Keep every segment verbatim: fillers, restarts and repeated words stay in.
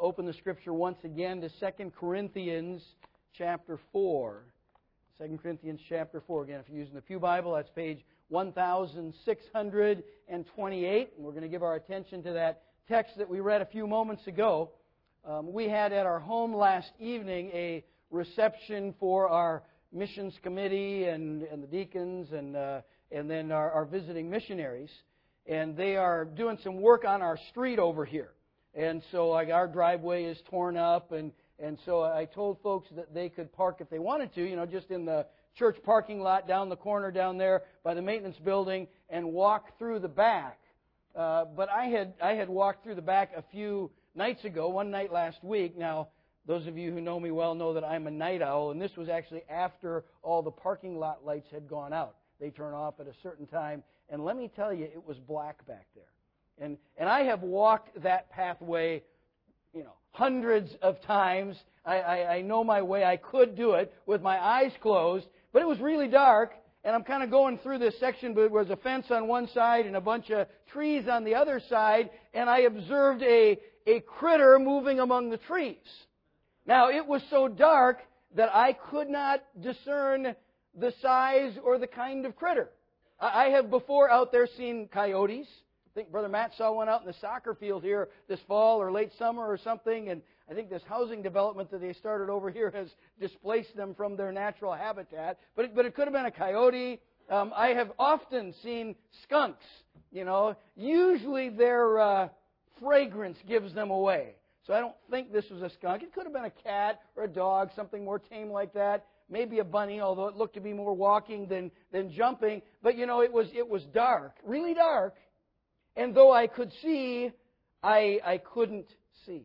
open the Scripture once again to Second Corinthians chapter four. Second Corinthians chapter four. Again, if you're using the Pew Bible, that's page one thousand six hundred twenty-eight. And we're going to give our attention to that text that we read a few moments ago. Um, we had at our home last evening a reception for our missions committee and, and the deacons and, uh, and then our, our visiting missionaries. And they are doing some work on our street over here. And so like, our driveway is torn up, and, and so I told folks that they could park if they wanted to, you know, just in the church parking lot down the corner down there by the maintenance building and walk through the back. Uh, but I had I had walked through the back a few nights ago, one night last week. Now, those of you who know me well know that I'm a night owl, and this was actually after all the parking lot lights had gone out. They turn off at a certain time, and let me tell you, it was black back there. And and I have walked that pathway, you know, hundreds of times. I, I, I know my way. I could do it with my eyes closed, but it was really dark, and I'm kind of going through this section, but there was a fence on one side and a bunch of trees on the other side, and I observed a, a critter moving among the trees. Now, it was so dark that I could not discern the size or the kind of critter. I, I have before out there seen coyotes. I think Brother Matt saw one out in the soccer field here this fall or late summer or something, and I think this housing development that they started over here has displaced them from their natural habitat. But it, but it could have been a coyote. Um, I have often seen skunks. You know, usually their uh, fragrance gives them away. So I don't think this was a skunk. It could have been a cat or a dog, something more tame like that. Maybe a bunny, although it looked to be more walking than than jumping. But you know, it was it was dark, really dark. And though I could see, I, I couldn't see.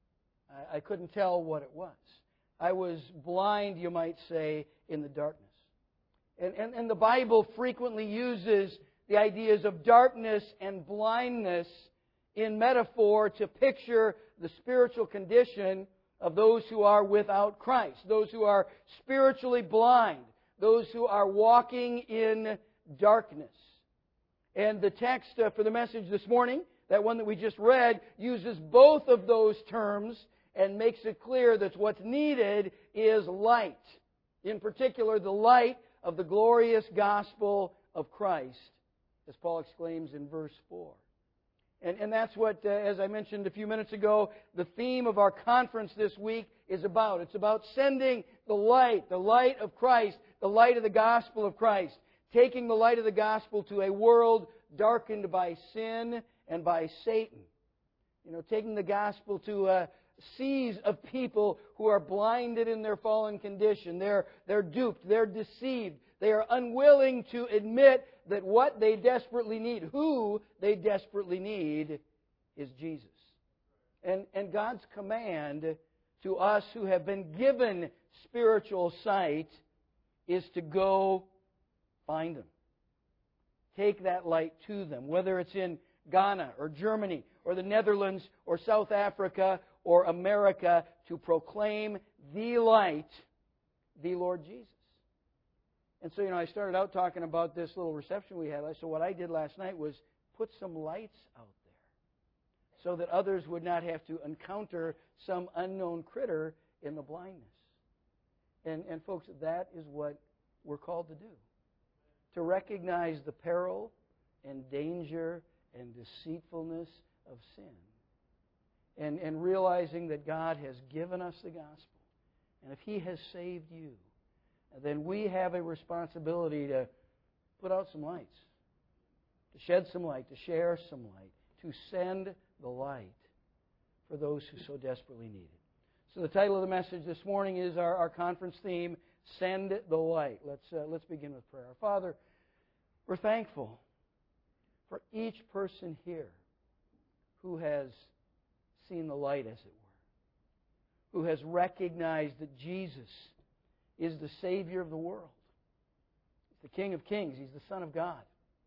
I, I couldn't tell what it was. I was blind, you might say, in the darkness. And, and, and the Bible frequently uses the ideas of darkness and blindness in metaphor to picture the spiritual condition of those who are without Christ, those who are spiritually blind, those who are walking in darkness. And the text uh, for the message this morning, that one that we just read, uses both of those terms and makes it clear that what's needed is light. In particular, the light of the glorious gospel of Christ, as Paul exclaims in verse four. And, and that's what, uh, as I mentioned a few minutes ago, the theme of our conference this week is about. It's about sending the light, the light of Christ, the light of the gospel of Christ. Taking the light of the gospel to a world darkened by sin and by Satan. You know, taking the gospel to uh, seas of people who are blinded in their fallen condition. They're, they're duped. They're deceived. They are unwilling to admit that what they desperately need, who they desperately need, is Jesus. And, and God's command to us who have been given spiritual sight is to go find them. Take that light to them, whether it's in Ghana or Germany or the Netherlands or South Africa or America, to proclaim the light, the Lord Jesus. And so, you know, I started out talking about this little reception we had. So what I did last night was put some lights out there so that others would not have to encounter some unknown critter in the blindness. And, and folks, that is what we're called to do. To recognize the peril and danger and deceitfulness of sin. And, and realizing that God has given us the gospel. And if He has saved you, then we have a responsibility to put out some lights. To shed some light, to share some light, to send the light for those who so desperately need it. So the title of the message this morning is our, our conference theme, Send the Light. Let's, uh, let's begin with prayer. Father, we're thankful for each person here who has seen the light, as it were, who has recognized that Jesus is the Savior of the world. He's the King of Kings. He's the Son of God.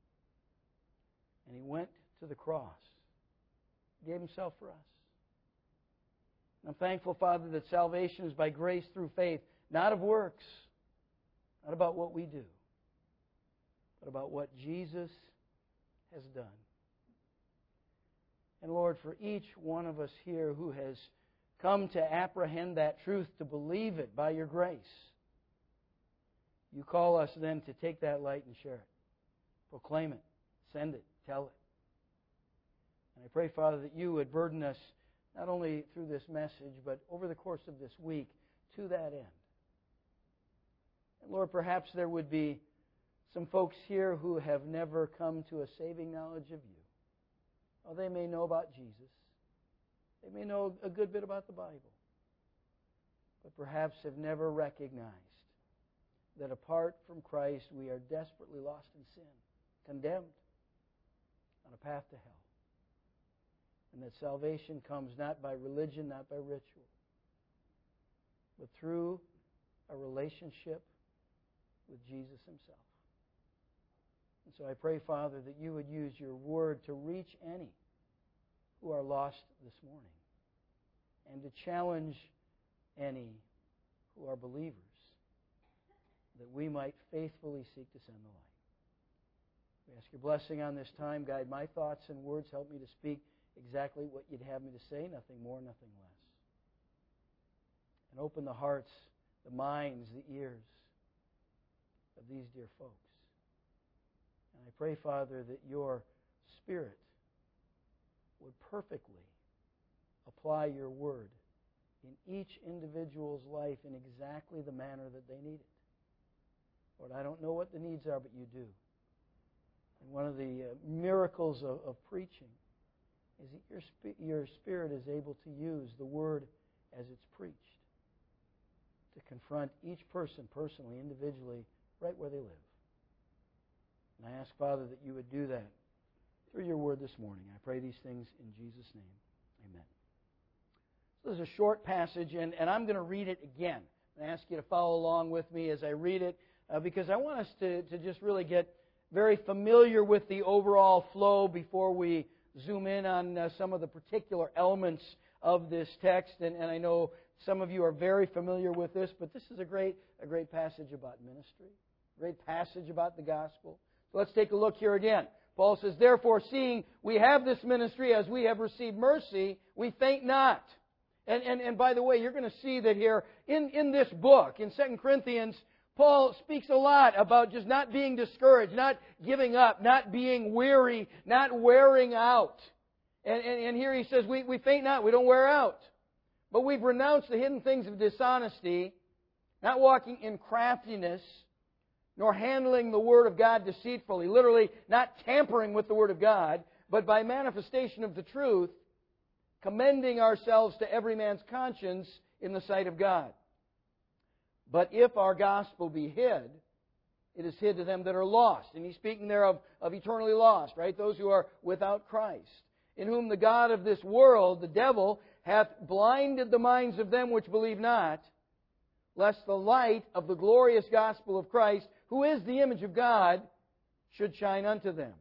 And He went to the cross. He gave Himself for us. And I'm thankful, Father, that salvation is by grace through faith, not of works, not about what we do, but about what Jesus has done. And Lord, for each one of us here who has come to apprehend that truth, to believe it by your grace, you call us then to take that light and share it. Proclaim it. Send it. Tell it. And I pray, Father, that you would burden us not only through this message, but over the course of this week to that end. And Lord, perhaps there would be some folks here who have never come to a saving knowledge of you. Oh, they may know about Jesus. They may know a good bit about the Bible. But perhaps have never recognized that apart from Christ, we are desperately lost in sin, condemned, on a path to hell. And that salvation comes not by religion, not by ritual, but through a relationship with Jesus Himself. And so I pray, Father, that you would use your word to reach any who are lost this morning, and to challenge any who are believers, that we might faithfully seek to send the light. We ask your blessing on this time. Guide my thoughts and words. Help me to speak exactly what you'd have me to say, nothing more, nothing less. And open the hearts, the minds, the ears of these dear folks. And I pray, Father, that your Spirit would perfectly apply your word in each individual's life in exactly the manner that they need it. Lord, I don't know what the needs are, but you do. And one of the uh, miracles of, of preaching is that your, sp- your Spirit is able to use the word as it's preached to confront each person personally, individually, right where they live. And I ask, Father, that you would do that through your word this morning. I pray these things in Jesus' name. Amen. So this is a short passage, and, and I'm going to read it again. I ask you to follow along with me as I read it, uh, because I want us to, to just really get very familiar with the overall flow before we zoom in on uh, some of the particular elements of this text. And, and I know some of you are very familiar with this, but this is a great, a great passage about ministry, a great passage about the gospel. So let's take a look here again. Paul says, "Therefore, seeing we have this ministry as we have received mercy, we faint not." And, and, and by the way, you're going to see that here in, in this book, in Second Corinthians, Paul speaks a lot about just not being discouraged, not giving up, not being weary, not wearing out. And, and, and here he says, we, we faint not, we don't wear out. But we've renounced the hidden things of dishonesty, not walking in craftiness, nor handling the Word of God deceitfully. Literally, not tampering with the Word of God, but by manifestation of the truth, commending ourselves to every man's conscience in the sight of God. But if our gospel be hid, it is hid to them that are lost. And he's speaking there of, of eternally lost, right? Those who are without Christ. In whom the God of this world, the devil, hath blinded the minds of them which believe not, lest the light of the glorious gospel of Christ, who is the image of God, should shine unto them.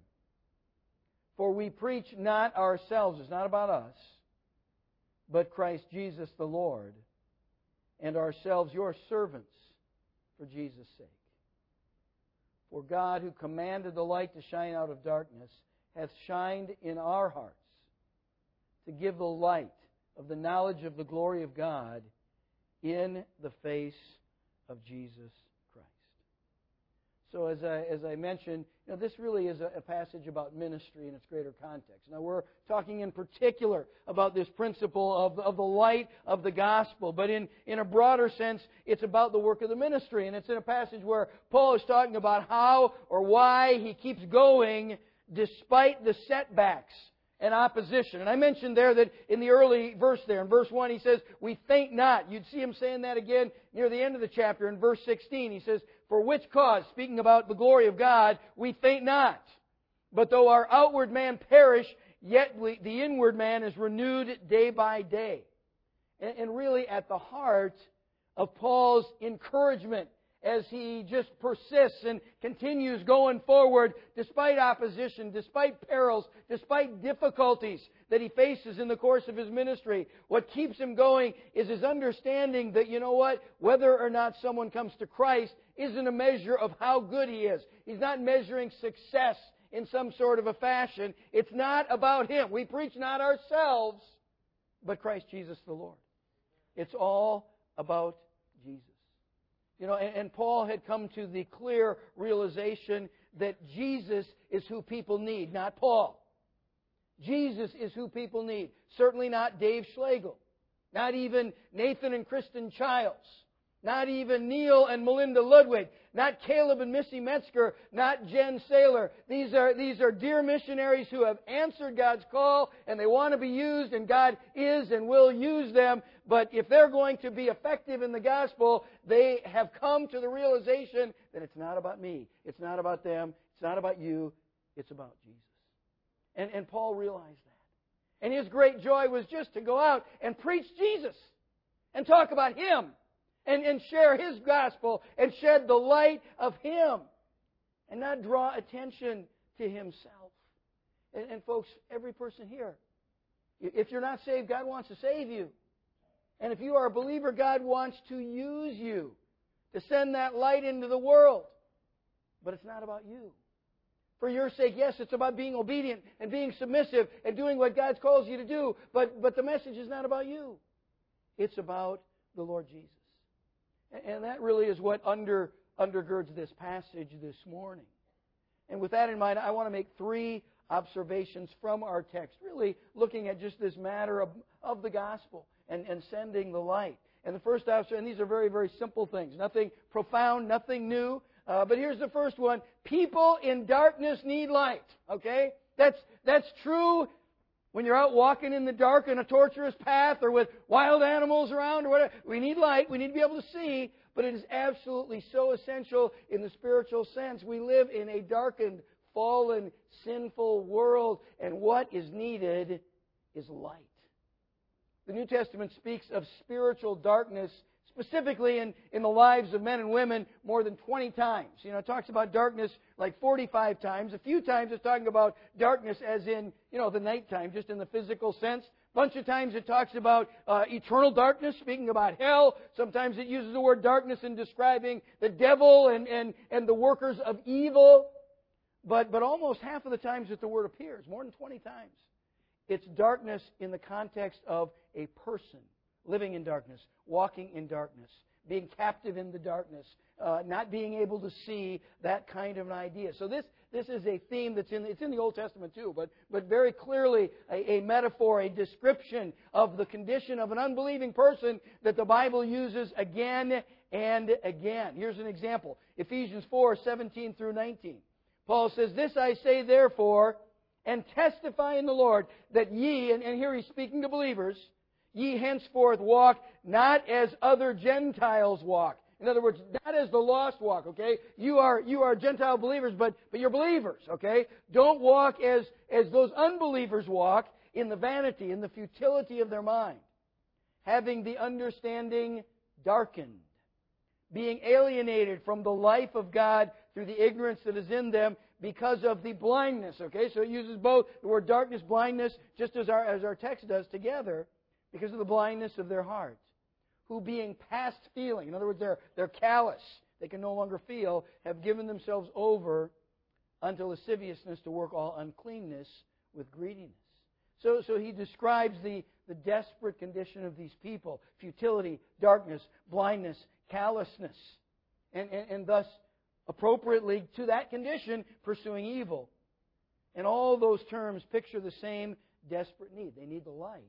For we preach not ourselves, it's not about us, but Christ Jesus the Lord, and ourselves your servants for Jesus' sake. For God, who commanded the light to shine out of darkness, hath shined in our hearts to give the light of the knowledge of the glory of God in the face of Jesus Christ. So as I, as I mentioned, you know, this really is a, a passage about ministry in its greater context. Now we're talking in particular about this principle of, of the light of the gospel. But in, in a broader sense, it's about the work of the ministry. And it's in a passage where Paul is talking about how or why he keeps going despite the setbacks and opposition. And I mentioned there that in the early verse there, in verse one, he says, we faint not. You'd see him saying that again near the end of the chapter in verse sixteen. He says, for which cause, speaking about the glory of God, we faint not. But though our outward man perish, yet we, the inward man is renewed day by day. And, and really at the heart of Paul's encouragement as he just persists and continues going forward despite opposition, despite perils, despite difficulties that he faces in the course of his ministry. What keeps him going is his understanding that, you know what, whether or not someone comes to Christ isn't a measure of how good he is. He's not measuring success in some sort of a fashion. It's not about him. We preach not ourselves, but Christ Jesus the Lord. It's all about Jesus. You know, and, and Paul had come to the clear realization that Jesus is who people need, not Paul. Jesus is who people need. Certainly not Dave Schlegel. Not even Nathan and Kristen Childs. Not even Neil and Melinda Ludwig. Not Caleb and Missy Metzger. Not Jen Saylor. These are, these are dear missionaries who have answered God's call and they want to be used, and God is and will use them. But if they're going to be effective in the gospel, they have come to the realization that it's not about me. It's not about them. It's not about you. It's about Jesus. And, and Paul realized that. And his great joy was just to go out and preach Jesus and talk about Him. And, and share His gospel and shed the light of Him and not draw attention to himself. And, and folks, every person here, if you're not saved, God wants to save you. And if you are a believer, God wants to use you to send that light into the world. But it's not about you. For your sake, yes, it's about being obedient and being submissive and doing what God calls you to do. But, but the message is not about you. It's about the Lord Jesus. And that really is what under, undergirds this passage this morning. And with that in mind, I want to make three observations from our text, really looking at just this matter of, of the gospel and, and sending the light. And the first observation, and these are very, very simple things, nothing profound, nothing new. Uh, but here's the first one. People in darkness need light. Okay? That's, that's true when you're out walking in the dark in a tortuous path or with wild animals around or whatever. We need light. We need to be able to see. But it is absolutely so essential in the spiritual sense. We live in a darkened, fallen, sinful world. And what is needed is light. The New Testament speaks of spiritual darkness specifically in, in the lives of men and women more than twenty times. You know, it talks about darkness like forty-five times. A few times it's talking about darkness as in, you know, the nighttime, just in the physical sense. A bunch of times it talks about uh, eternal darkness, speaking about hell. Sometimes it uses the word darkness in describing the devil and, and, and the workers of evil. But, but almost half of the times that the word appears, more than twenty times, it's darkness in the context of a person living in darkness, walking in darkness, being captive in the darkness, uh, not being able to see, that kind of an idea. So this, this is a theme that's in, it's in the Old Testament too, but, but very clearly a, a metaphor, a description of the condition of an unbelieving person that the Bible uses again and again. Here's an example. Ephesians four, seventeen through nineteen. Paul says, "This I say therefore, and testify in the Lord, that ye," and, and here he's speaking to believers, "ye henceforth walk not as other Gentiles walk." In other words, not as the lost walk, okay? You are, you are Gentile believers, but, but you're believers, okay? Don't walk as, as those unbelievers walk, in the vanity, in the futility of their mind, having the understanding darkened, being alienated from the life of God through the ignorance that is in them because of the blindness, okay? So it uses both the word darkness, blindness, just as our, as our text does together, because of the blindness of their hearts, who being past feeling, in other words, they're, they're callous, they can no longer feel, have given themselves over unto lasciviousness to work all uncleanness with greediness. So, so he describes the, the desperate condition of these people, futility, darkness, blindness, callousness, and, and, and thus, appropriately to that condition, pursuing evil. And all those terms picture the same desperate need. They need the light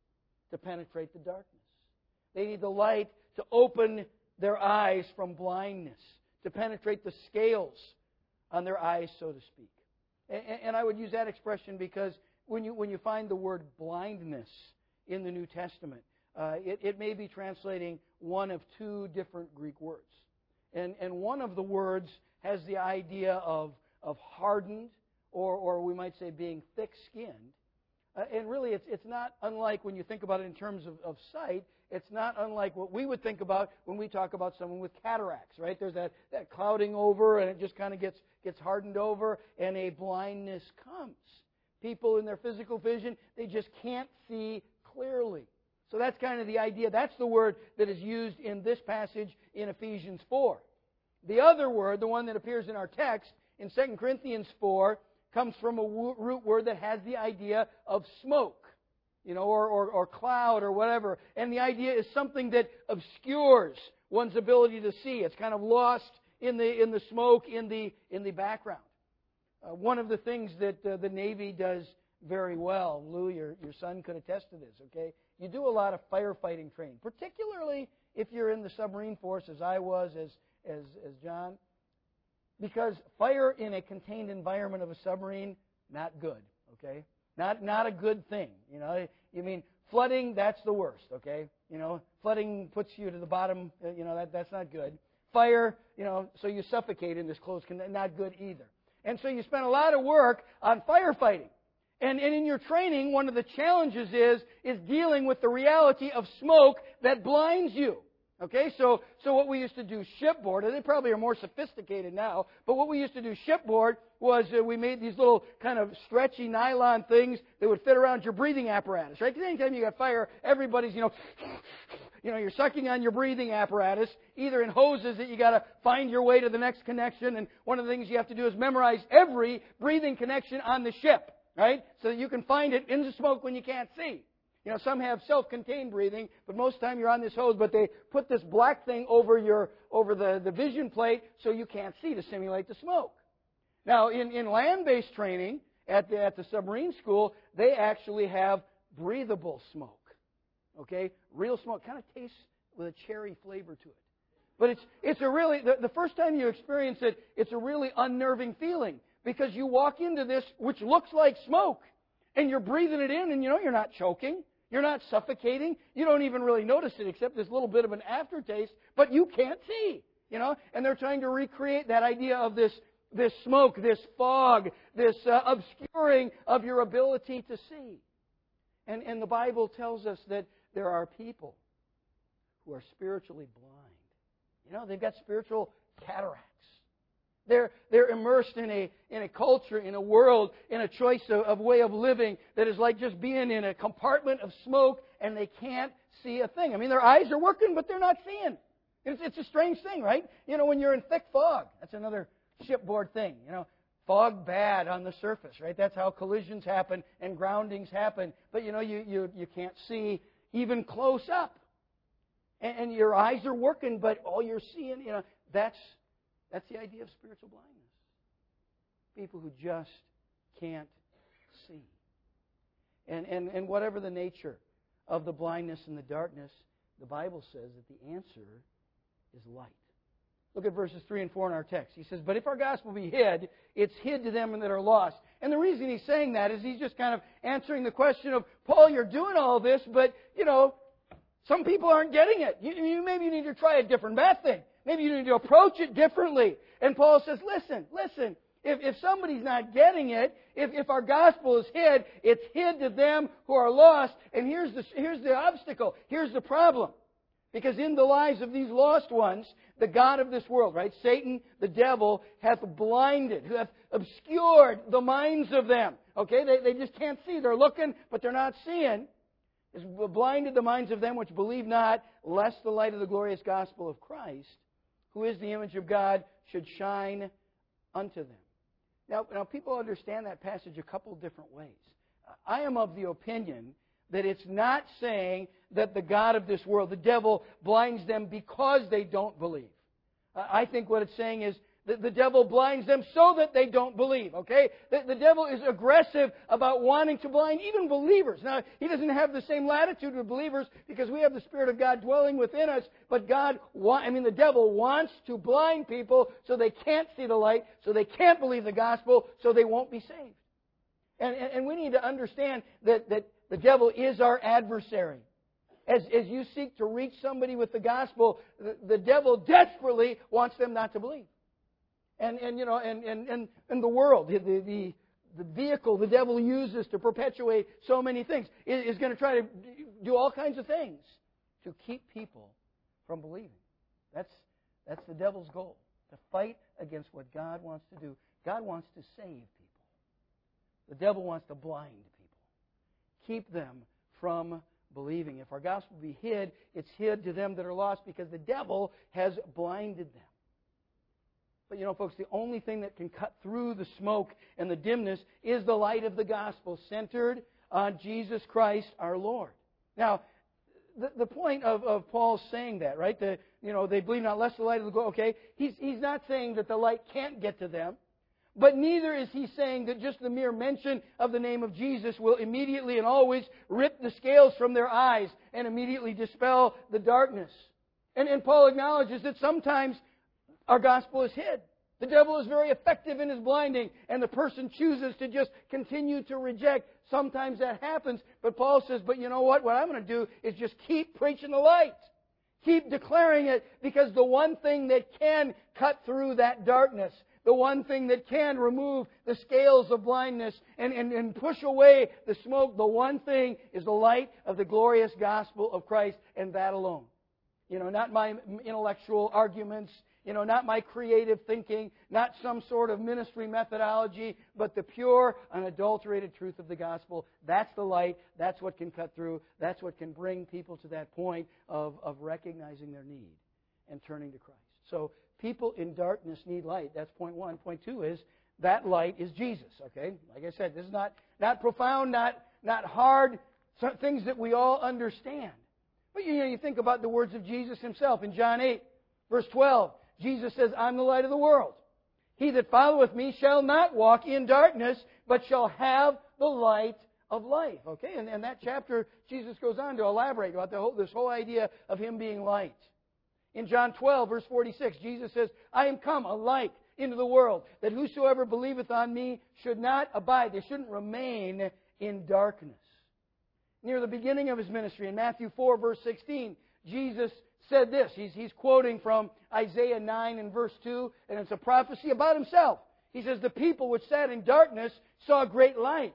to penetrate the darkness. They need the light to open their eyes from blindness, to penetrate the scales on their eyes, so to speak. And, and I would use that expression because when you, when you find the word blindness in the New Testament, uh, it, it may be translating one of two different Greek words. And, and one of the words has the idea of, of hardened, or, or we might say being thick-skinned. Uh, and really, it's, it's not unlike, when you think about it in terms of, of sight, it's not unlike what we would think about when we talk about someone with cataracts, right? There's that, that clouding over, and it just kind of gets, gets hardened over, and a blindness comes. People in their physical vision, they just can't see clearly. So that's kind of the idea. That's the word that is used in this passage in Ephesians four. The other word, the one that appears in our text in Second Corinthians four, comes from a root word that has the idea of smoke. you know, or, or, or cloud or whatever. And the idea is something that obscures one's ability to see. It's kind of lost in the in the smoke, in the in the background. Uh, one of the things that uh, the Navy does very well, Lou, your, your son could attest to this, okay? You do a lot of firefighting training, particularly if you're in the submarine force, as I was, as, as, as John. Because fire in a contained environment of a submarine, not good, okay? Not, not a good thing, you know? You mean, flooding, that's the worst, okay? You know, flooding puts you to the bottom, you know, that, that's not good. Fire, you know, so you suffocate in this closed container, not good either. And so you spend a lot of work on firefighting. And, and in your training, one of the challenges is, is dealing with the reality of smoke that blinds you. Okay, so, so what we used to do shipboard, and they probably are more sophisticated now, but what we used to do shipboard was uh, we made these little kind of stretchy nylon things that would fit around your breathing apparatus, right? Because anytime you got fire, everybody's, you know, you know, you're sucking on your breathing apparatus, either in hoses that you got to find your way to the next connection, and one of the things you have to do is memorize every breathing connection on the ship, right? So that you can find it in the smoke when you can't see. You know, some have self-contained breathing, but most of the time you're on this hose, but they put this black thing over your over the, the vision plate so you can't see to simulate the smoke. Now, in, in land-based training at the, at the submarine school, they actually have breathable smoke. Okay? Real smoke. Kind of tastes with a cherry flavor to it. But it's it's a really, the, the first time you experience it, it's a really unnerving feeling because you walk into this, which looks like smoke, and you're breathing it in, and you know you're not choking. You're not suffocating. You don't even really notice it except this little bit of an aftertaste, but you can't see, you know. And they're trying to recreate that idea of this, this smoke, this fog, this uh, obscuring of your ability to see. And, and the Bible tells us that there are people who are spiritually blind. You know, they've got spiritual cataracts. They're, they're immersed in a, in a culture, in a world, in a choice of, of way of living that is like just being in a compartment of smoke and they can't see a thing. I mean, their eyes are working, but they're not seeing. It's, it's a strange thing, right? You know, when you're in thick fog, that's another shipboard thing. You know, fog bad on the surface, right? That's how collisions happen and groundings happen. But, you know, you, you, you can't see even close up. And, and your eyes are working, but all you're seeing, you know, that's... That's the idea of spiritual blindness. People who just can't see. And, and, and whatever the nature of the blindness and the darkness, the Bible says that the answer is light. Look at verses three and four in our text. He says, but if our gospel be hid, it's hid to them that are lost. And the reason he's saying that is he's just kind of answering the question of, Paul, you're doing all this, but, you know, some people aren't getting it. You, you maybe you need to try a different method. Maybe you need to approach it differently. And Paul says, listen, listen, if, if somebody's not getting it, if, if our gospel is hid, it's hid to them who are lost. And here's the, here's the obstacle. Here's the problem. Because in the lives of these lost ones, the god of this world, right, Satan, the devil, hath blinded, hath obscured the minds of them. Okay, they, they just can't see. They're looking, but they're not seeing. Has blinded the minds of them which believe not, lest the light of the glorious gospel of Christ, who is the image of God, should shine unto them. Now, now, people understand that passage a couple different ways. I am of the opinion that it's not saying that the god of this world, the devil, blinds them because they don't believe. I think what it's saying is that the devil blinds them so that they don't believe, okay? The, the devil is aggressive about wanting to blind even believers. Now, he doesn't have the same latitude with believers because we have the Spirit of God dwelling within us, but God, wa- I mean, the devil wants to blind people so they can't see the light, so they can't believe the gospel, so they won't be saved. And, and, and we need to understand that, that the devil is our adversary. As, as you seek to reach somebody with the gospel, the, the devil desperately wants them not to believe. And, and you know, and, and, and, and the world, the, the, the vehicle the devil uses to perpetuate so many things, is, is going to try to do all kinds of things to keep people from believing. That's, that's the devil's goal, to fight against what God wants to do. God wants to save people. The devil wants to blind people, keep them from believing. If our gospel be hid, it's hid to them that are lost because the devil has blinded them. But you know, folks, the only thing that can cut through the smoke and the dimness is the light of the gospel, centered on Jesus Christ our Lord. Now, the, the point of, of Paul saying that, right? The, you know, they believe not lest the light of the glory. Okay, he's, he's not saying that the light can't get to them. But neither is he saying that just the mere mention of the name of Jesus will immediately and always rip the scales from their eyes and immediately dispel the darkness. And, and Paul acknowledges that sometimes our gospel is hid. The devil is very effective in his blinding, and the person chooses to just continue to reject. Sometimes that happens, but Paul says, but you know what? What I'm going to do is just keep preaching the light. Keep declaring it, because the one thing that can cut through that darkness, the one thing that can remove the scales of blindness and, and, and push away the smoke, the one thing is the light of the glorious gospel of Christ, and that alone. You know, not my intellectual arguments, you know, not my creative thinking, not some sort of ministry methodology, but the pure, unadulterated truth of the gospel. That's the light. That's what can cut through. That's what can bring people to that point of, of recognizing their need and turning to Christ. So, people in darkness need light. That's point one. Point two is that light is Jesus. Okay? Like I said, this is not, not profound, not, not hard, things that we all understand. But you know, you think about the words of Jesus Himself in John eight, verse twelve. Jesus says, I'm the light of the world. He that followeth me shall not walk in darkness, but shall have the light of life. Okay? And in that chapter, Jesus goes on to elaborate about the whole, this whole idea of Him being light. In John twelve, verse forty-six, Jesus says, I am come a light into the world, that whosoever believeth on me should not abide. They shouldn't remain in darkness. Near the beginning of His ministry, in Matthew four, verse sixteen, Jesus said this. He's, he's quoting from Isaiah nine and verse two, and it's a prophecy about Himself. He says, the people which sat in darkness saw great light.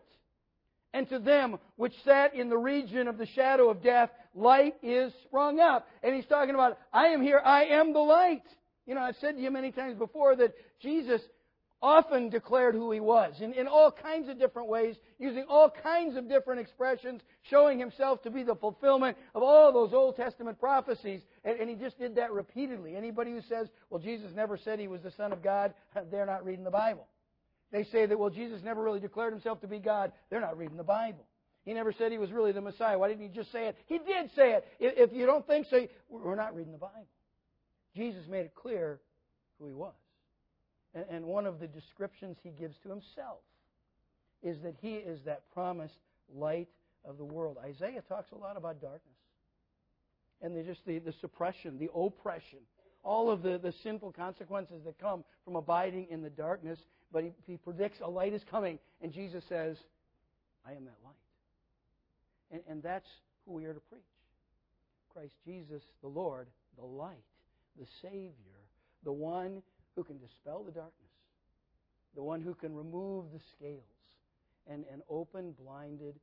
And to them which sat in the region of the shadow of death, light is sprung up. And He's talking about, I am here, I am the light. You know, I've said to you many times before that Jesus often declared who He was in, in all kinds of different ways, using all kinds of different expressions, showing Himself to be the fulfillment of all those Old Testament prophecies. And, and He just did that repeatedly. Anybody who says, well, Jesus never said He was the Son of God, they're not reading the Bible. They say that, well, Jesus never really declared Himself to be God. They're not reading the Bible. He never said He was really the Messiah. Why didn't He just say it? He did say it. If you don't think so, we're not reading the Bible. Jesus made it clear who He was. And one of the descriptions He gives to Himself is that He is that promised light of the world. Isaiah talks a lot about darkness. And the, just the, the suppression, the oppression, all of the, the sinful consequences that come from abiding in the darkness. But he, he predicts a light is coming, and Jesus says, I am that light. And, and that's who we are to preach. Christ Jesus, the Lord, the light, the Savior, the one who can dispel the darkness, the one who can remove the scales and, and open blinded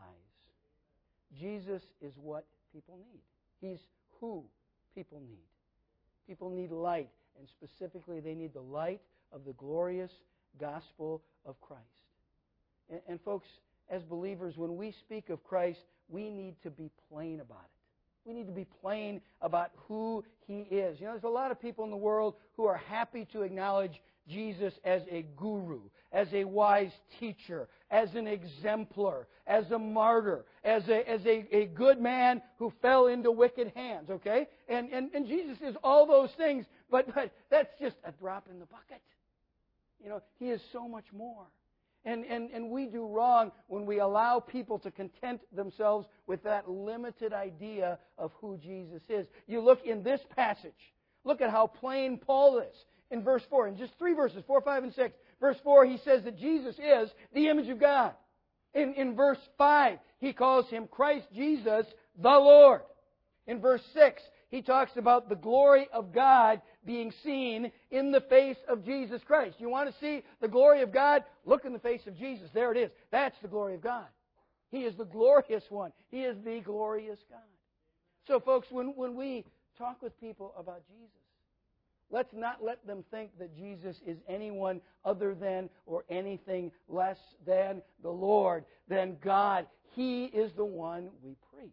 eyes. Jesus is what people need. He's who people need. People need light, and specifically they need the light of the glorious gospel of Christ. And, and folks, as believers, when we speak of Christ, we need to be plain about it. We need to be plain about who He is. You know, there's a lot of people in the world who are happy to acknowledge Jesus as a guru, as a wise teacher, as an exemplar, as a martyr, as a, as a, a good man who fell into wicked hands, okay? And, and, and Jesus is all those things, but, but that's just a drop in the bucket. You know, He is so much more. And, and, and we do wrong when we allow people to content themselves with that limited idea of who Jesus is. You look in this passage, look at how plain Paul is. In verse four, in just three verses, four, five, and six. Verse four, he says that Jesus is the image of God. In, in verse five, he calls Him Christ Jesus the Lord. In verse six, he talks about the glory of God being seen in the face of Jesus Christ. You want to see the glory of God? Look in the face of Jesus. There it is. That's the glory of God. He is the glorious one. He is the glorious God. So, folks, when, when we talk with people about Jesus, let's not let them think that Jesus is anyone other than or anything less than the Lord, than God. He is the one we preach.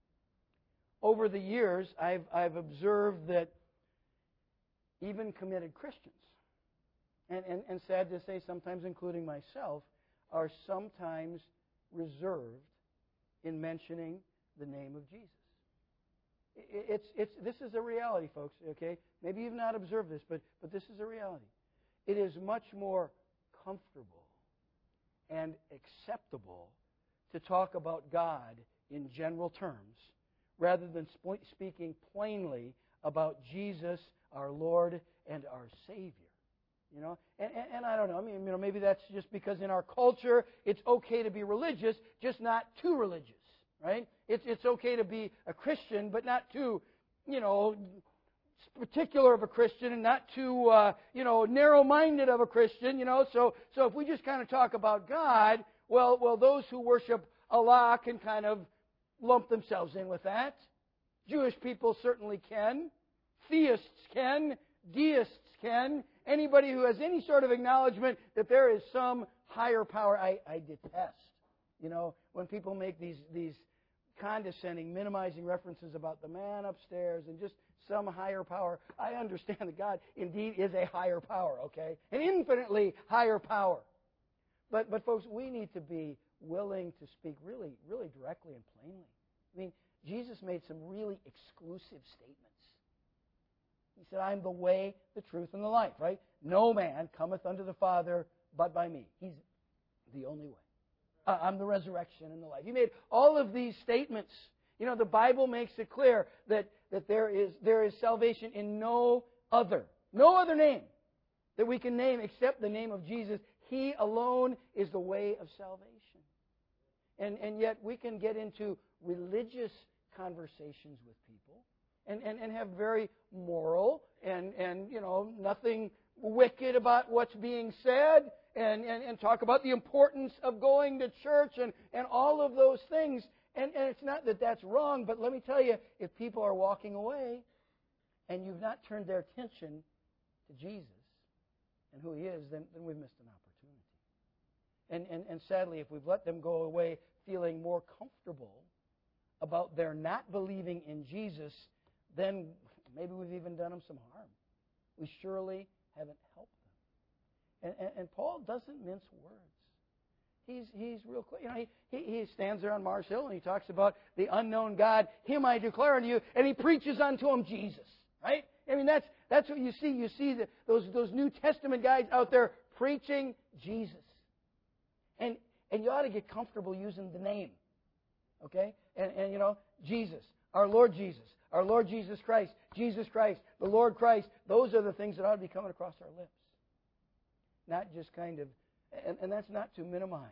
Over the years, I've, I've observed that even committed Christians, and, and, and sad to say, sometimes including myself, are sometimes reserved in mentioning the name of Jesus. It's, it's, this is a reality, folks, okay? Maybe you've not observed this, but, but this is a reality. It is much more comfortable and acceptable to talk about God in general terms rather than sp- speaking plainly about Jesus, our Lord and our Savior. You know, and, and, and I don't know. I mean, you know, maybe that's just because in our culture it's okay to be religious, just not too religious, right? It's it's okay to be a Christian, but not too, you know, particular of a Christian, and not too, uh, you know, narrow-minded of a Christian. You know, so so if we just kind of talk about God, well, well, those who worship Allah can kind of lump themselves in with that. Jewish people certainly can. Theists can. Deists can. Anybody who has any sort of acknowledgement that there is some higher power, I, I detest. You know, when people make these these condescending, minimizing references about the man upstairs and just some higher power. I understand that God indeed is a higher power, okay? An infinitely higher power. But but folks, we need to be willing to speak really, really directly and plainly. I mean, Jesus made some really exclusive statements. He said, I am the way, the truth, and the life, right? No man cometh unto the Father but by me. He's the only way. Uh, I'm the resurrection and the life. He made all of these statements. You know, the Bible makes it clear that, that there is there is salvation in no other, no other name that we can name except the name of Jesus. He alone is the way of salvation. And, and yet we can get into religious conversations with people and, and, and have very moral and, and, you know, nothing wicked about what's being said and, and, and talk about the importance of going to church and, and all of those things. And, and it's not that that's wrong, but let me tell you, if people are walking away and you've not turned their attention to Jesus and who He is, then, then we've missed an opportunity. And, and, and sadly, if we've let them go away feeling more comfortable about their not believing in Jesus, then maybe we've even done them some harm. We surely haven't helped them. And, and, and Paul doesn't mince words. He's, he's real clear. You know, he, he, he stands there on Mars Hill and he talks about the unknown God. Him I declare unto you. And he preaches unto him Jesus. Right? I mean, that's, that's what you see. You see the, those, those New Testament guys out there preaching Jesus. And, and you ought to get comfortable using the name. Okay? And, and, you know, Jesus, our Lord Jesus, our Lord Jesus Christ, Jesus Christ, the Lord Christ. Those are the things that ought to be coming across our lips. Not just kind of, and, and that's not to minimize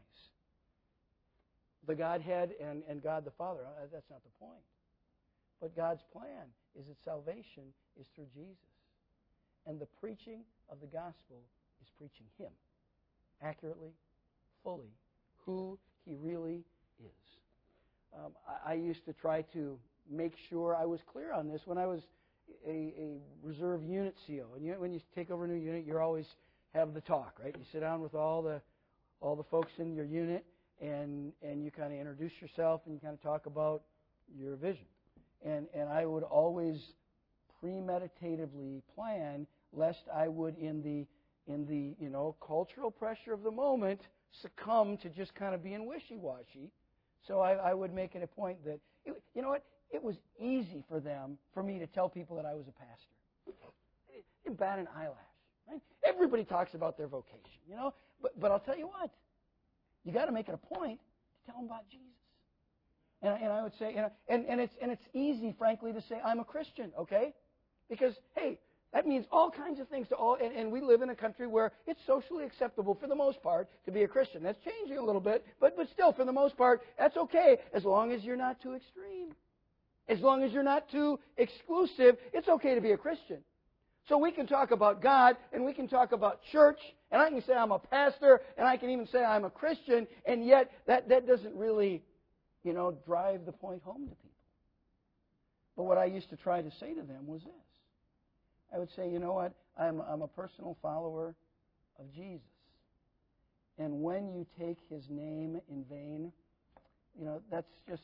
the Godhead and, and God the Father. That's not the point. But God's plan is that salvation is through Jesus. And the preaching of the gospel is preaching Him accurately, fully, who He really is. Um, I, I used to try to make sure I was clear on this when I was a, a reserve unit C O. And you, when you take over a new unit, you always have the talk, right? You sit down with all the all the folks in your unit, and and you kind of introduce yourself, and you kind of talk about your vision. And and I would always premeditatively plan, lest I would in the in the you know cultural pressure of the moment succumb to just kind of being wishy-washy. So I, I would make it a point that it, you know what, it was easy for them for me to tell people that I was a pastor. It didn't bat an eyelash. Right? Everybody talks about their vocation, you know. But but I'll tell you what, you got to make it a point to tell them about Jesus. And, and I would say, you know, and, and it's and it's easy, frankly, to say I'm a Christian, okay? Because hey, that means all kinds of things to all. And, and we live in a country where it's socially acceptable, for the most part, to be a Christian. That's changing a little bit, but but still, for the most part, that's okay as long as you're not too extreme, as long as you're not too exclusive. It's okay to be a Christian. So we can talk about God, and we can talk about church, and I can say I'm a pastor, and I can even say I'm a Christian, and yet that, that doesn't really, you know, drive the point home to people. But what I used to try to say to them was this. I would say, you know what, I'm, I'm a personal follower of Jesus. And when you take His name in vain, you know, that's just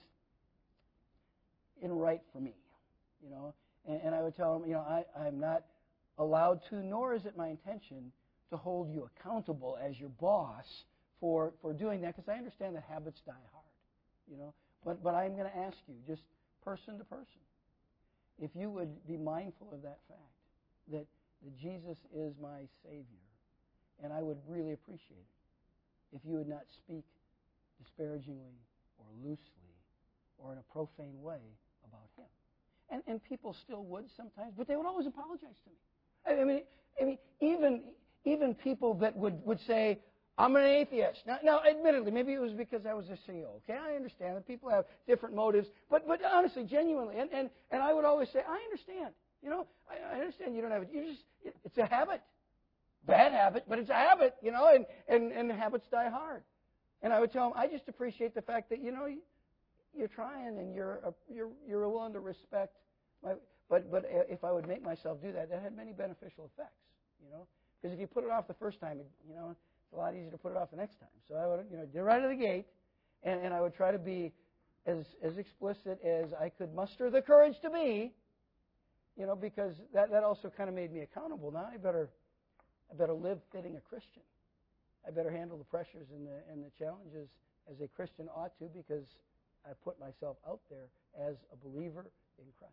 in right for me, you know. And, and I would tell them, you know, I, I'm not allowed to, nor is it my intention to hold you accountable as your boss for, for doing that, because I understand that habits die hard, you know. But, but I'm going to ask you, just person to person, if you would be mindful of that fact, that, that Jesus is my Savior, and I would really appreciate it if you would not speak disparagingly or loosely or in a profane way about Him. And, and people still would sometimes, but they would always apologize to me. I mean, I mean even, even people that would, would say, I'm an atheist. Now, now, admittedly, maybe it was because I was a C E O. Okay, I understand that people have different motives, but but honestly, genuinely, and, and, and I would always say, I understand. You know, I, I understand you don't have it. You just it, it's a habit, bad habit, but it's a habit. You know, and, and, and habits die hard. And I would tell them, I just appreciate the fact that you know you're trying and you're you're you're willing to respect my. But but if I would make myself do that, that had many beneficial effects. You know, because if you put it off the first time, you know. It's a lot easier to put it off the next time. So I would, you know, get right out of the gate, and, and I would try to be as as explicit as I could muster the courage to be, you know, because that, that also kind of made me accountable. Now I better I better live fitting a Christian. I better handle the pressures and the and the challenges as a Christian ought to, because I put myself out there as a believer in Christ.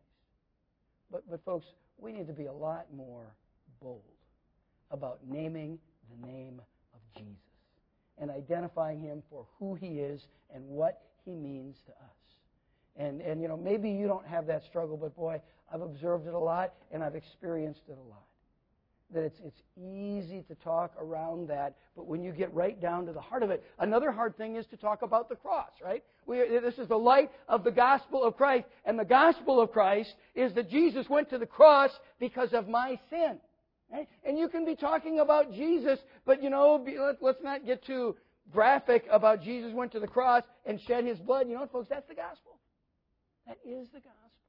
But but folks, we need to be a lot more bold about naming the name of Jesus and identifying Him for who He is and what He means to us. And, and you know, maybe you don't have that struggle, but boy, I've observed it a lot and I've experienced it a lot. That it's, it's easy to talk around that, but when you get right down to the heart of it, another hard thing is to talk about the cross, right? We, this is the light of the gospel of Christ, and the gospel of Christ is that Jesus went to the cross because of my sin. Right? And you can be talking about Jesus, but, you know, be, let, let's not get too graphic about Jesus went to the cross and shed His blood. You know what, folks? That's the gospel. That is the gospel.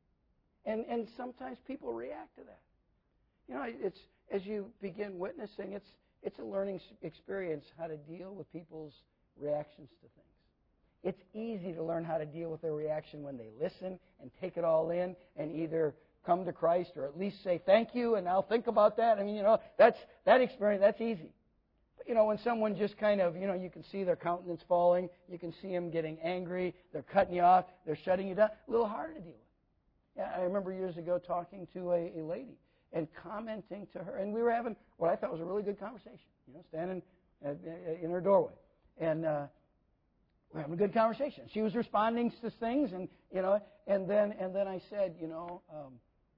And and sometimes people react to that. You know, it's as you begin witnessing, it's it's a learning experience how to deal with people's reactions to things. It's easy to learn how to deal with their reaction when they listen and take it all in and either come to Christ or at least say thank you and I'll think about that. I mean, you know, that's that experience, that's easy. But, you know, when someone just kind of, you know, you can see their countenance falling, you can see them getting angry, they're cutting you off, they're shutting you down, a little harder to deal with. Yeah, I remember years ago talking to a, a lady and commenting to her, and we were having what I thought was a really good conversation, you know, standing at, in her doorway. And uh, we're having a good conversation. She was responding to things, and, you know, and then and then I said, you know, um,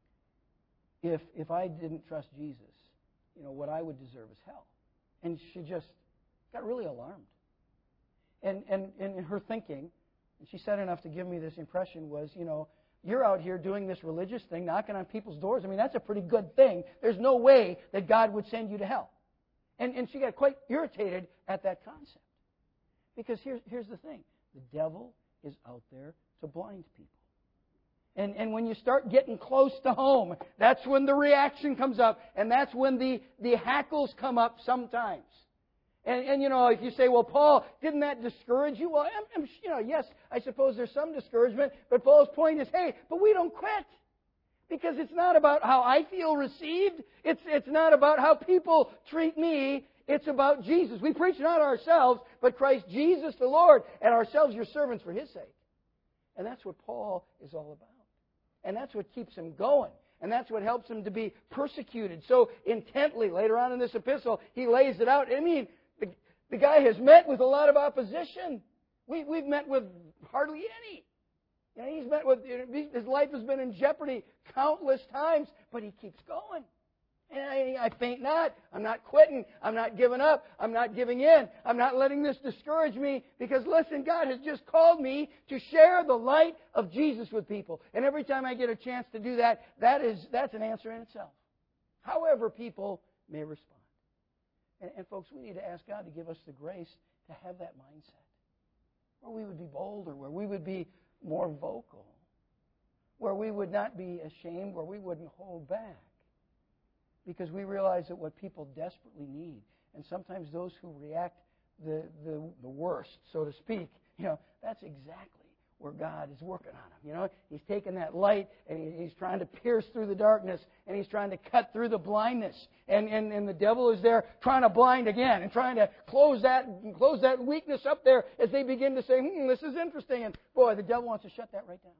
If if I didn't trust Jesus, you know, what I would deserve is hell. And she just got really alarmed. And and, and in her thinking, and she said enough to give me this impression was, you know, you're out here doing this religious thing, knocking on people's doors. I mean, that's a pretty good thing. There's no way that God would send you to hell. And and she got quite irritated at that concept. Because here's here's the thing. The devil is out there to blind people. And, and when you start getting close to home, that's when the reaction comes up, and that's when the, the hackles come up sometimes. And, and, you know, if you say, well, Paul, didn't that discourage you? Well, I'm, I'm, you know, yes, I suppose there's some discouragement, but Paul's point is, hey, but we don't quit. Because it's not about how I feel received. It's, it's not about how people treat me. It's about Jesus. We preach not ourselves, but Christ Jesus the Lord, and ourselves your servants for His sake. And that's what Paul is all about. And that's what keeps him going. And that's what helps him to be persecuted so intently. Later on in this epistle, he lays it out. I mean, the, the guy has met with a lot of opposition. We, we've met with hardly any. You know, he's met with, his life has been in jeopardy countless times, but he keeps going. And I, I faint not. I'm not quitting. I'm not giving up. I'm not giving in. I'm not letting this discourage me because, listen, God has just called me to share the light of Jesus with people. And every time I get a chance to do that, that is, that's an answer in itself. However people may respond. And, and folks, we need to ask God to give us the grace to have that mindset. Where we would be bolder, where we would be more vocal, where we would not be ashamed, where we wouldn't hold back. Because we realize that what people desperately need, and sometimes those who react the, the, the worst, so to speak, you know, that's exactly where God is working on him. You know, he's taking that light and he, he's trying to pierce through the darkness and he's trying to cut through the blindness. And, and, and the devil is there trying to blind again and trying to close that close that weakness up there as they begin to say, hmm, this is interesting. And boy, the devil wants to shut that right down.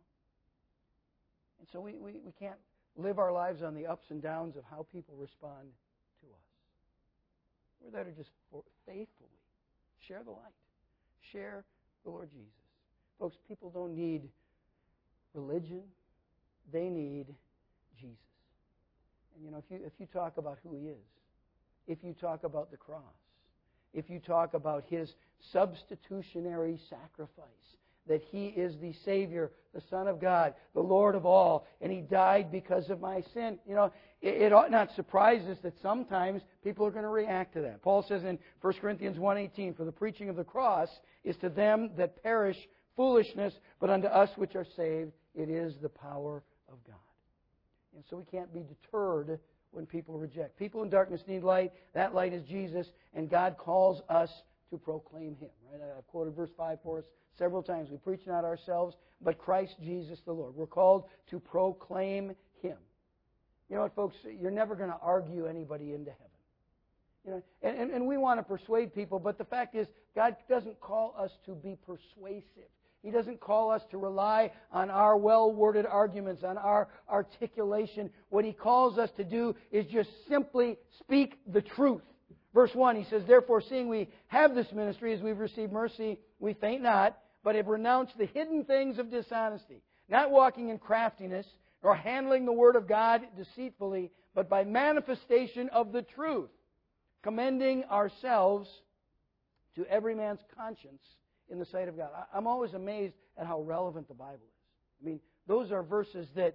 And so we, we, we can't live our lives on the ups and downs of how people respond to us. We're there to just faithfully share the light. Share the Lord Jesus. Folks, people don't need religion. They need Jesus. And you know, if you if you talk about who He is, if you talk about the cross, if you talk about His substitutionary sacrifice, that He is the Savior, the Son of God, the Lord of all, and He died because of my sin, you know, it, it ought not surprise us that sometimes people are going to react to that. Paul says in First Corinthians one eighteen, for the preaching of the cross is to them that perish foolishness, but unto us which are saved, it is the power of God. And so we can't be deterred when people reject. People in darkness need light. That light is Jesus, and God calls us to proclaim Him. Right? I've quoted verse five for us several times. We preach not ourselves, but Christ Jesus the Lord. We're called to proclaim Him. You know what, folks? You're never going to argue anybody into heaven. You know, and, and, and we want to persuade people, but the fact is, God doesn't call us to be persuasive. He doesn't call us to rely on our well-worded arguments, on our articulation. What He calls us to do is just simply speak the truth. Verse one, He says, therefore, seeing we have this ministry, as we've received mercy, we faint not, but have renounced the hidden things of dishonesty, not walking in craftiness, nor handling the word of God deceitfully, but by manifestation of the truth, commending ourselves to every man's conscience in the sight of God. I'm always amazed at how relevant the Bible is. I mean, those are verses that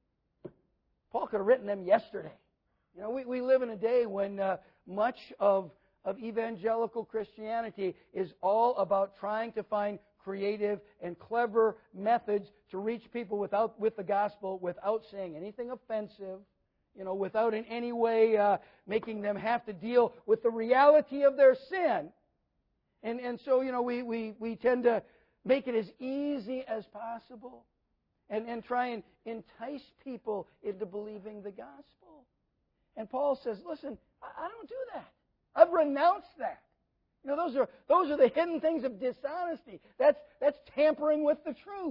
Paul could have written them yesterday. You know, we, we live in a day when uh, much of, of evangelical Christianity is all about trying to find creative and clever methods to reach people without with the gospel without saying anything offensive, you know, without in any way uh, making them have to deal with the reality of their sin. And and so, you know, we, we, we tend to make it as easy as possible and, and try and entice people into believing the gospel. And Paul says, listen, I, I don't do that. I've renounced that. You know, those are those are the hidden things of dishonesty. That's that's tampering with the truth.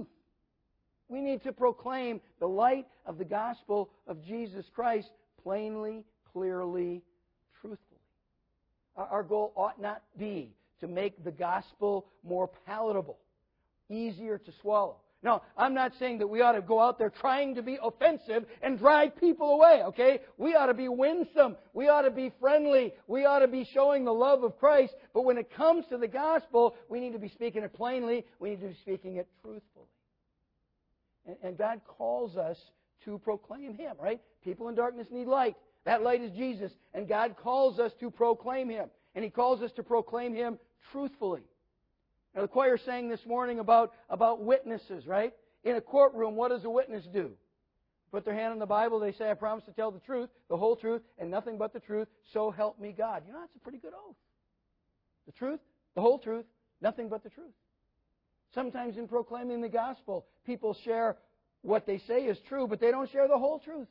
We need to proclaim the light of the gospel of Jesus Christ plainly, clearly, truthfully. Our, our goal ought not be to make the gospel more palatable, easier to swallow. No, I'm not saying that we ought to go out there trying to be offensive and drive people away, okay? We ought to be winsome. We ought to be friendly. We ought to be showing the love of Christ. But when it comes to the gospel, we need to be speaking it plainly. We need to be speaking it truthfully. And, and God calls us to proclaim Him, right? People in darkness need light. That light is Jesus. And God calls us to proclaim Him. And He calls us to proclaim Him truthfully. Now, the choir sang this morning about, about witnesses, right? In a courtroom, what does a witness do? Put their hand on the Bible, they say, I promise to tell the truth, the whole truth, and nothing but the truth, so help me God. You know, that's a pretty good oath. The truth, the whole truth, nothing but the truth. Sometimes in proclaiming the gospel, people share what they say is true, but they don't share the whole truth.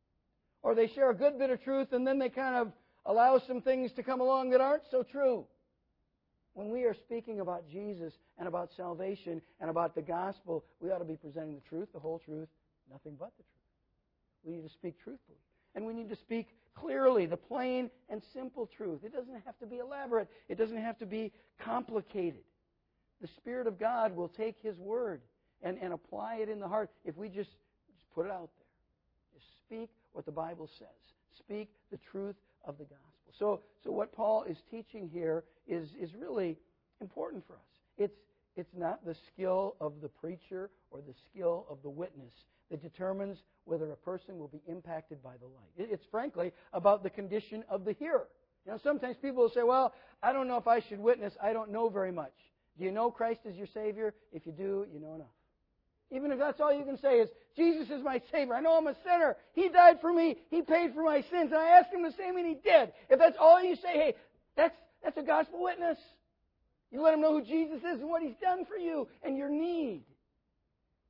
Or they share a good bit of truth, and then they kind of allow some things to come along that aren't so true. When we are speaking about Jesus and about salvation and about the gospel, we ought to be presenting the truth, the whole truth, nothing but the truth. We need to speak truthfully. And we need to speak clearly, the plain and simple truth. It doesn't have to be elaborate. It doesn't have to be complicated. The Spirit of God will take His Word and, and apply it in the heart if we just, just put it out there. Just speak what the Bible says. Speak the truth of the gospel. So, so what Paul is teaching here is, is really important for us. It's, it's not the skill of the preacher or the skill of the witness that determines whether a person will be impacted by the light. It's frankly about the condition of the hearer. You know, sometimes people will say, well, I don't know if I should witness. I don't know very much. Do you know Christ is your Savior? If you do, you know enough. Even if that's all you can say is, Jesus is my Savior. I know I'm a sinner. He died for me. He paid for my sins. And I asked Him to save me, and He did. If that's all you say, hey, that's, that's a gospel witness. You let Him know who Jesus is and what He's done for you and your need.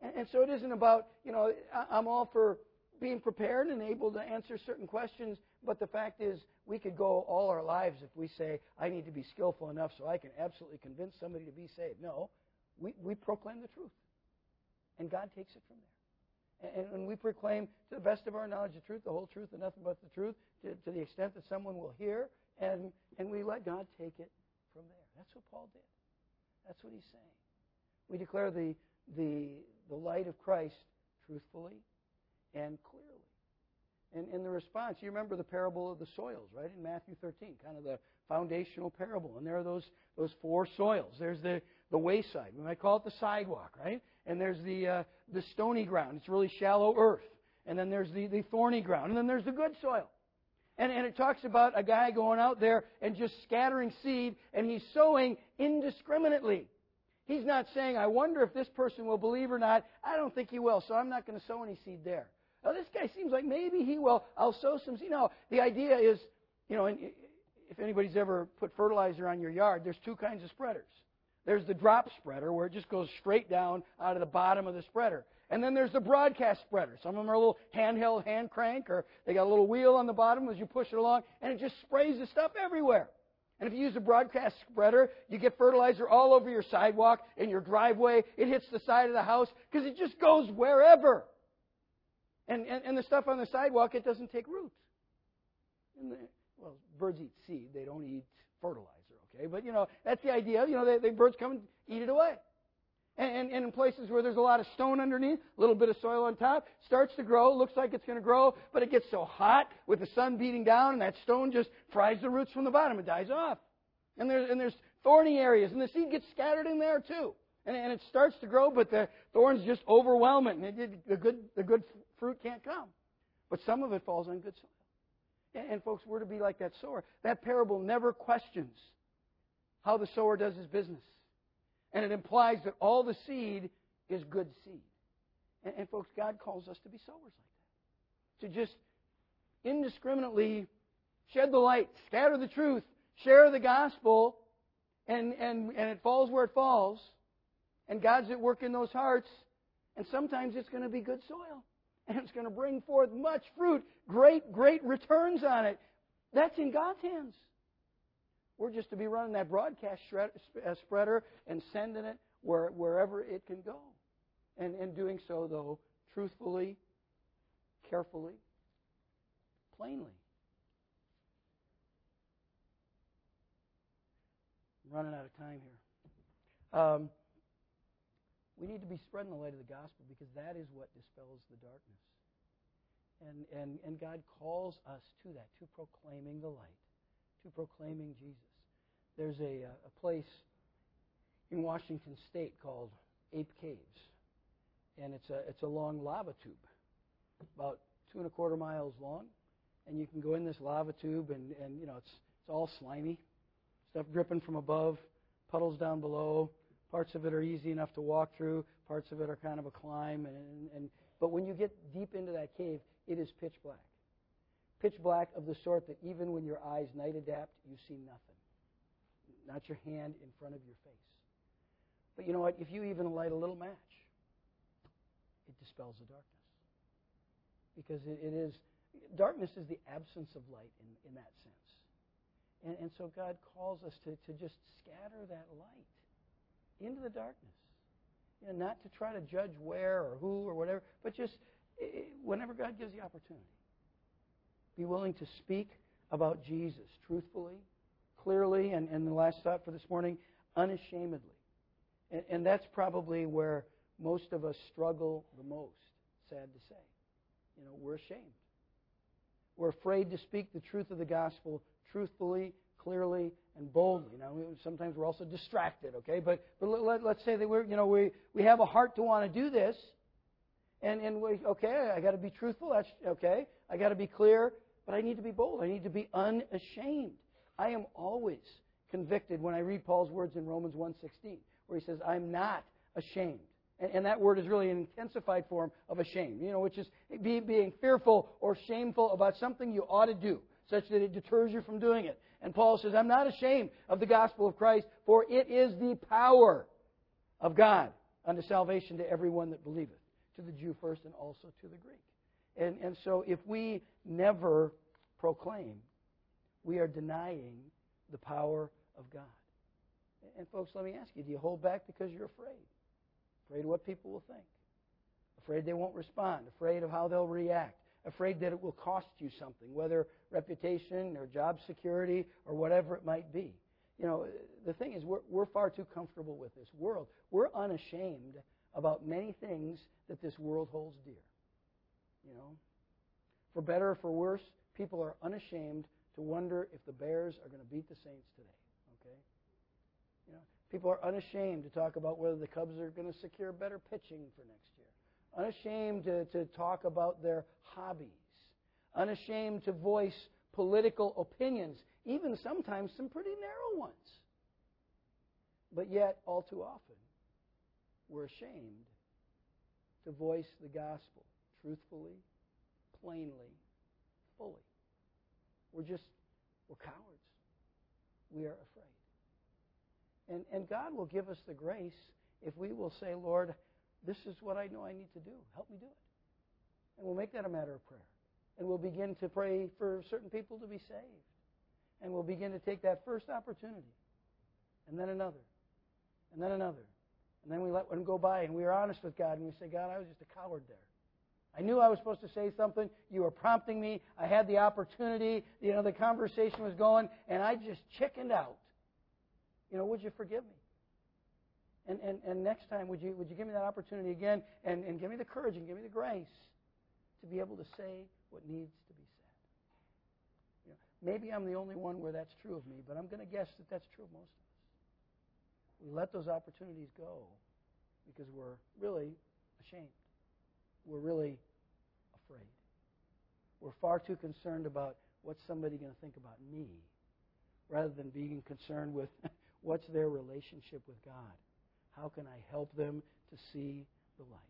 And, and so it isn't about, you know, I, I'm all for being prepared and able to answer certain questions, but the fact is we could go all our lives if we say, I need to be skillful enough so I can absolutely convince somebody to be saved. No, we, we proclaim the truth, and God takes it from there. And, and we proclaim to the best of our knowledge the truth, the whole truth, and nothing but the truth, to, to the extent that someone will hear, and, and we let God take it from there. That's what Paul did. That's what he's saying. We declare the, the, the light of Christ truthfully and clearly. And in the response, you remember the parable of the soils, right, in Matthew thirteen, kind of the foundational parable. And there are those those four soils. There's the, the wayside. We might call it the sidewalk, right? And there's the uh, the stony ground. It's really shallow earth. And then there's the, the thorny ground. And then there's the good soil. And, and it talks about a guy going out there and just scattering seed, and he's sowing indiscriminately. He's not saying, I wonder if this person will believe or not. I don't think he will, so I'm not going to sow any seed there. Now, this guy seems like maybe he will. I'll sow some seed. No, the idea is, you know, if anybody's ever put fertilizer on your yard, there's two kinds of spreaders. There's the drop spreader, where it just goes straight down out of the bottom of the spreader. And then there's the broadcast spreader. Some of them are a little handheld hand crank, or they got a little wheel on the bottom as you push it along, and it just sprays the stuff everywhere. And if you use a broadcast spreader, you get fertilizer all over your sidewalk, in your driveway. It hits the side of the house because it just goes wherever. And, and, and the stuff on the sidewalk, it doesn't take root. And the, well, birds eat seed. They don't eat fertilizer, okay? But, you know, that's the idea. You know, they, they birds come and eat it away. And, and, and in places where there's a lot of stone underneath, a little bit of soil on top, starts to grow, looks like it's going to grow, but it gets so hot with the sun beating down, and that stone just fries the roots from the bottom. It dies off. And there's, and there's thorny areas, and the seed gets scattered in there too. And, and it starts to grow, but the thorns just overwhelm it, and it, it, the good the good fruit can't come. But some of it falls on good soil. And, and folks, we're to be like that sower. That parable never questions how the sower does his business. And it implies that all the seed is good seed. And, and folks, God calls us to be sowers like that. To just indiscriminately shed the light, scatter the truth, share the gospel, and, and, and it falls where it falls. And God's at work in those hearts. And sometimes it's going to be good soil. And it's going to bring forth much fruit. Great, great returns on it. That's in God's hands. We're just to be running that broadcast spreader and sending it where, wherever it can go. And, and doing so, though, truthfully, carefully, plainly. I'm running out of time here. Um, we need to be spreading the light of the gospel, because that is what dispels the darkness. And, and, and God calls us to that, to proclaiming the light, to proclaiming Jesus. There's a, a place in Washington State called Ape Caves. And it's a, it's a long lava tube, about two and a quarter miles long. And you can go in this lava tube, and, and you know, it's, it's all slimy. Stuff dripping from above, puddles down below. Parts of it are easy enough to walk through. Parts of it are kind of a climb. And, and, and But when you get deep into that cave, it is pitch black. Pitch black of the sort that even when your eyes night adapt, you see nothing. Not your hand in front of your face. But you know what? If you even light a little match, it dispels the darkness. Because it, it is, darkness is the absence of light in, in that sense. And, and so God calls us to, to just scatter that light into the darkness. You know, not to try to judge where or who or whatever, but just eh, whenever God gives the opportunity. Be willing to speak about Jesus truthfully, clearly, and, and the last thought for this morning, unashamedly. And, and that's probably where most of us struggle the most, sad to say. You know, we're ashamed. We're afraid to speak the truth of the gospel truthfully, clearly, and boldly. Now, sometimes we're also distracted, okay? But but let, let's say that we're, you know, we, we have a heart to want to do this, and, and we, okay, I got to be truthful, that's okay. I got to be clear, but I need to be bold. I need to be unashamed. I am always convicted when I read Paul's words in Romans one sixteen, where he says, I'm not ashamed. And, and that word is really an intensified form of ashamed, you know, which is be, being fearful or shameful about something you ought to do, such that it deters you from doing it. And Paul says, I'm not ashamed of the gospel of Christ, for it is the power of God unto salvation to everyone that believeth, to the Jew first and also to the Greek. And, and so if we never proclaim, we are denying the power of God. And folks, let me ask you, do you hold back because you're afraid? Afraid of what people will think? Afraid they won't respond? Afraid of how they'll react? Afraid that it will cost you something, whether reputation or job security or whatever it might be? You know, the thing is, we're, we're far too comfortable with this world. We're unashamed about many things that this world holds dear. You know, for better or for worse, people are unashamed to wonder if the Bears are going to beat the Saints today. Okay, you know, people are unashamed to talk about whether the Cubs are going to secure better pitching for next year. Unashamed to, to talk about their hobbies. Unashamed to voice political opinions, even sometimes some pretty narrow ones. But yet, all too often, we're ashamed to voice the gospel truthfully, plainly, fully. We're just, we're cowards. We are afraid. And, and God will give us the grace if we will say, Lord, this is what I know I need to do. Help me do it. And we'll make that a matter of prayer. And we'll begin to pray for certain people to be saved. And we'll begin to take that first opportunity. And then another. And then another. And then we let one go by and we are honest with God and we say, God, I was just a coward there. I knew I was supposed to say something. You were prompting me. I had the opportunity. You know, the conversation was going and I just chickened out. You know, would you forgive me? And, and, and next time, would you would you give me that opportunity again and, and give me the courage and give me the grace to be able to say what needs to be said? You know, maybe I'm the only one where that's true of me, but I'm going to guess that that's true of most of us. We let those opportunities go because we're really ashamed. We're really afraid. We're far too concerned about what's somebody going to think about me rather than being concerned with what's their relationship with God. How can I help them to see the light?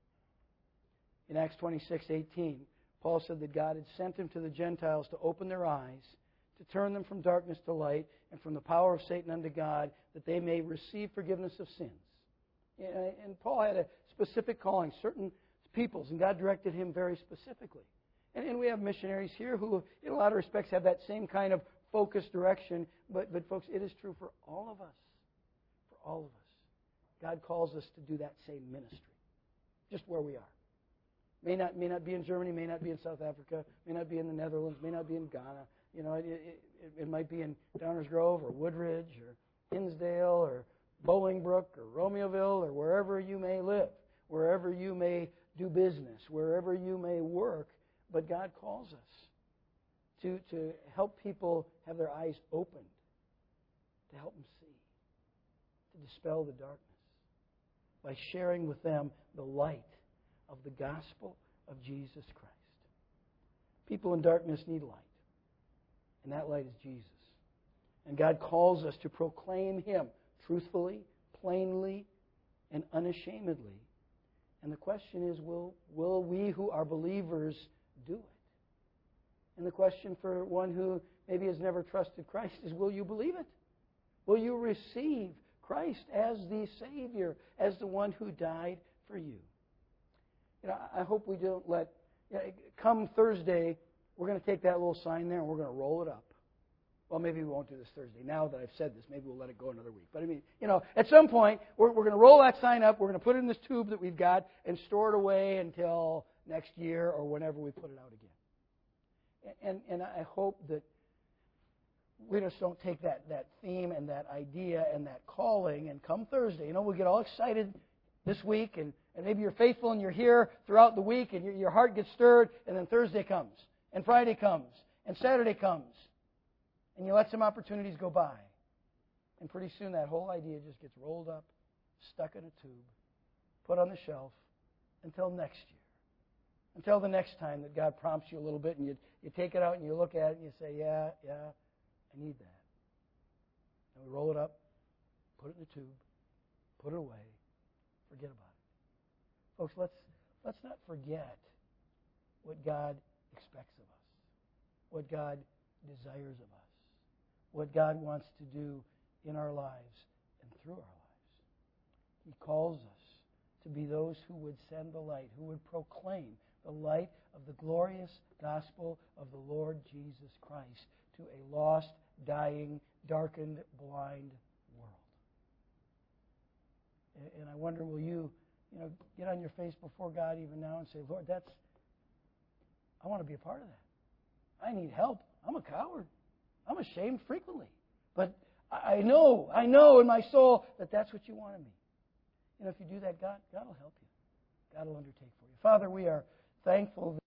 In Acts twenty-six eighteen, Paul said that God had sent him to the Gentiles to open their eyes, to turn them from darkness to light, and from the power of Satan unto God, that they may receive forgiveness of sins. And Paul had a specific calling, certain peoples, and God directed him very specifically. And we have missionaries here who, in a lot of respects, have that same kind of focused direction. But, but folks, it is true for all of us. For all of us. God calls us to do that same ministry, just where we are. May not may not be in Germany, may not be in South Africa, may not be in the Netherlands, may not be in Ghana. You know, it, it, it might be in Downers Grove or Woodridge or Hinsdale or Bolingbrook or Romeoville or wherever you may live, wherever you may do business, wherever you may work. But God calls us to, to help people have their eyes opened, to help them see, to dispel the darkness by sharing with them the light of the gospel of Jesus Christ. People in darkness need light, and that light is Jesus. And God calls us to proclaim Him truthfully, plainly, and unashamedly. And the question is, will, will we who are believers do it? And the question for one who maybe has never trusted Christ is, will you believe it? Will you receive Christ as the Savior, as the one who died for you? You know, I hope we don't let, you know, come Thursday, we're going to take that little sign there and we're going to roll it up. Well, maybe we won't do this Thursday. Now that I've said this, maybe we'll let it go another week. But I mean, you know, at some point, we're, we're going to roll that sign up, we're going to put it in this tube that we've got and store it away until next year or whenever we put it out again. And, and I hope that we just don't take that, that theme and that idea and that calling and come Thursday. You know, we get all excited this week and, and maybe you're faithful and you're here throughout the week and your, your heart gets stirred and then Thursday comes and Friday comes and Saturday comes and you let some opportunities go by. And pretty soon that whole idea just gets rolled up, stuck in a tube, put on the shelf until next year. Until the next time that God prompts you a little bit and you, you take it out and you look at it and you say, yeah, yeah, I need that. And we roll it up, put it in the tube, put it away, forget about it. Folks, let's, let's not forget what God expects of us, what God desires of us, what God wants to do in our lives and through our lives. He calls us to be those who would send the light, who would proclaim the light of the glorious gospel of the Lord Jesus Christ to a lost, dying, darkened, blind world. And I wonder, will you, you know, get on your face before God even now and say, Lord, that's, I want to be a part of that. I need help. I'm a coward. I'm ashamed frequently. But I know, I know in my soul that that's what you want of me. And if you do that, God, God will help you. God will undertake for you. Father, we are thankful